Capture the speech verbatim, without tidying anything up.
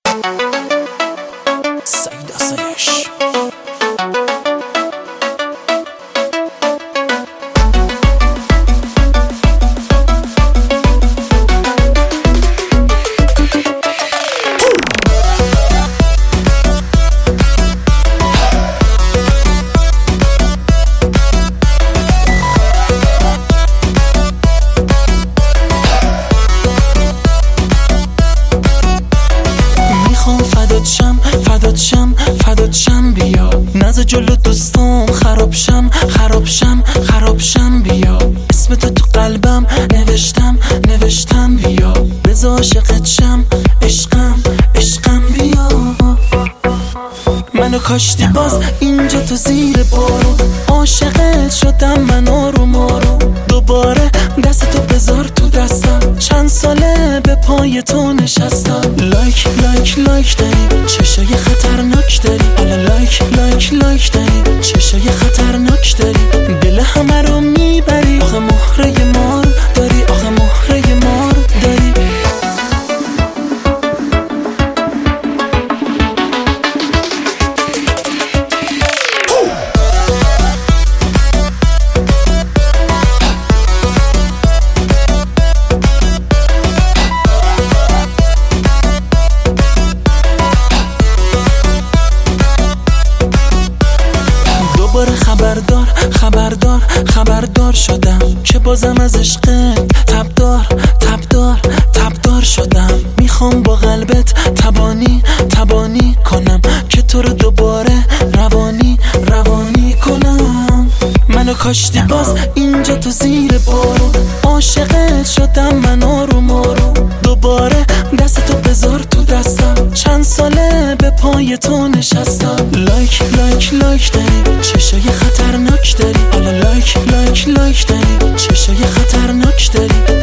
سعید آسایش. فدات شم فدات شم فدات شم بیا، نز جلو دوستام خراب شم خراب شم خراب شم بیا، اسم تو تو قلبم نوشتم نوشتم بیا، بذار عاشقت شم عشقم عشقم بیا. منو کاشتی باز اینجا تو زیر بارون، عاشقت شدم من آروم آروم، دوباره دست تو بذار تو دستم، چند ساله به پای تو نشستم. لایک لایک لایک داری، چشای خطرناک داری، حالا لایک لایک لایک داری، چشای خطرناک داری، دل همه رو میبری، آخه مهره مار داری، آخه مهره مار داری. دوباره خبردار خبردار خبردار شدم که بازم از عشقت تبدار تبدار تبدار شدم. میخوام با قلبت تبانی تبانی کنم که تو رو دوباره روانی روانی کنم. منو کاشتی باز اینجا تو زیر بارون، عاشقت شدم من آروم آروم، دوباره دست تو بذار تو دستم، چند ساله به پای تو نشستم. لایک لایک لایک داری، چشای خطرناک داری، حالا لایک لایک لایک داری، چشای خطرناک داری،